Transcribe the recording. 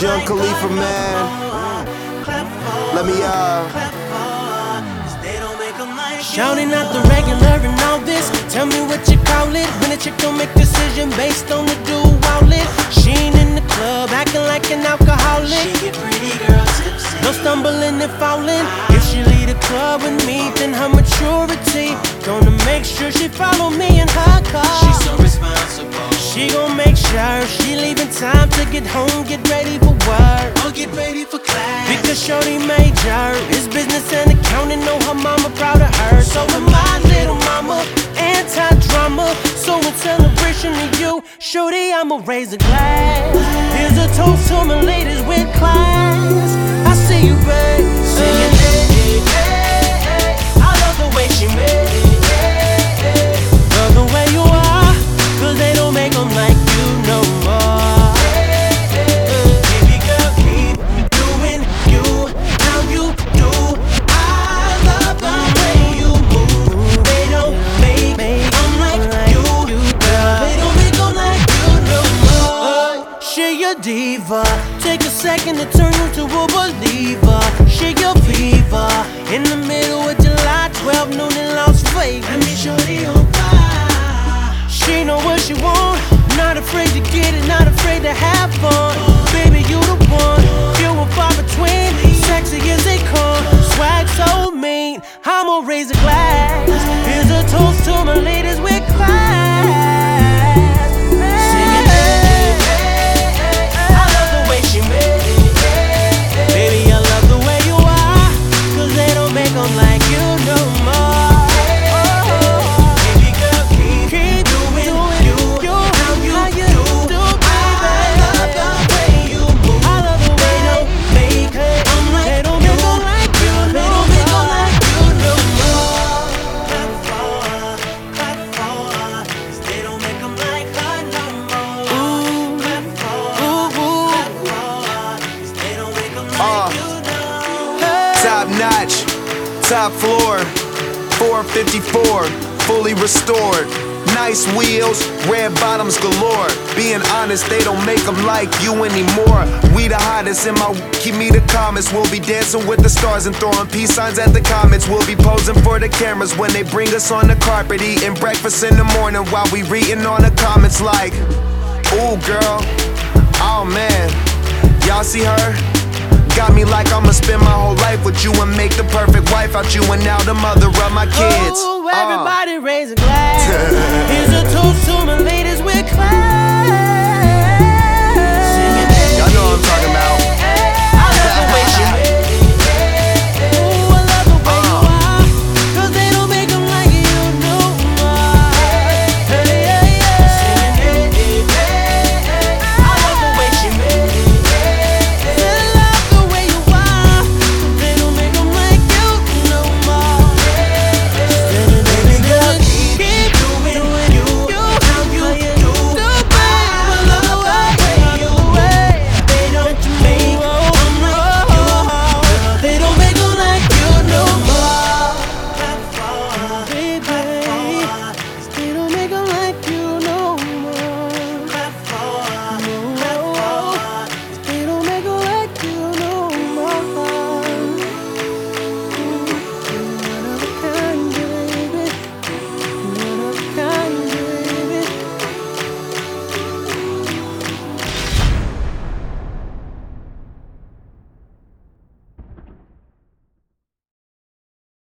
Young Khalifa, man. Let me Shouting out the regular and all this. Tell me what you call it when a chick don't make decision based on the dual wallet. She ain't in the club acting like an alcoholic. She get pretty girl tipsy. No stumbling and falling. If she leave the club with me, then her maturity gonna make sure she follow me in her car. She's so responsible. She gon' make sure she leaving time to get home, get ready for work, or get ready for class. because shorty major is business and accounting. Know her mama proud of her. So am my little mama, anti-drama. So in celebration of you, shorty, I'ma raise a glass. Here's a toast to my ladies with class. I see you, babe, singing, hey, hey, hey, hey. I love the way she made it. Love the way you are, 'cause they don't make them like you no more. Baby girl, keep doing you how you do. I love the way you move. They don't make them like you, girl. They don't make them like you no more. She a diva. Take a second to turn you to a believer. She your fever. In the middle of July, 12 noon in Las Vegas. Let me shorty on fire. She know what she want, not afraid to get it, not afraid to have fun. Baby, you the one, few and far between, sexy as they come, swag so mean. I'ma raise a glass. Here's a toast to my ladies with class. Singing, hey, hey, hey. I love the way she made it. Baby, I love the way you are, 'cause they don't make them like you no more. top notch, top floor, 454, fully restored. Nice wheels, red bottoms galore. Being honest, they don't make them like you anymore. We the hottest in my keep me the comments. We'll be dancing with the stars and throwing peace signs at the comets. We'll be posing for the cameras when they bring us on the carpet. Eating breakfast in the morning while we reading on the comments like, ooh girl, oh man, y'all see her? Got me like I'ma spend my whole life with you and make the perfect wife out you and now the mother of my kids. Oh, everybody raise a glass. Here's a toast to